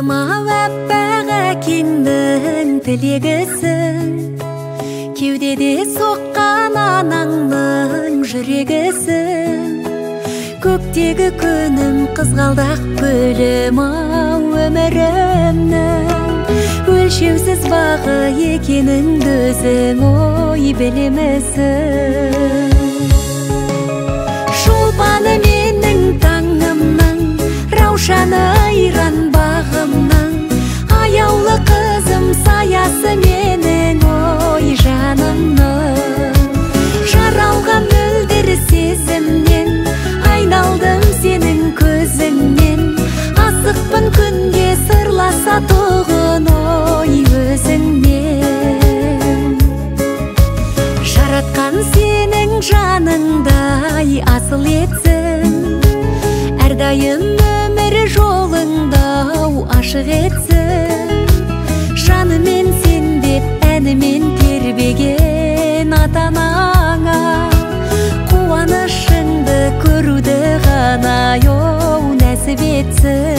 Кызыма әппәға кеңнің тілегісің, кеудеде соққан анаңның жүрегісің. Көктегі күнім қызғалдақ гүлім ау өмірімнің, өлшеусіз бағы екеніңді өзің ой білемісің. Шолпаны менің таңымның, раушаны айран бағымның, аяулы қызым саясы менің ой жанымның. Жаралған мөлдір сезімнен, айналдым сенің көзіңнен, асықпын күнге сырласа тұғын ой өзіңмен. Жаратқан сенің жаныңдай асыл етсін, әрдайым өмір жолыңдау ашық етсін. Жанымен сен деп әнімен тербеген ата-анаңа, қуанышыңды көруді ғана нәсіп етсін.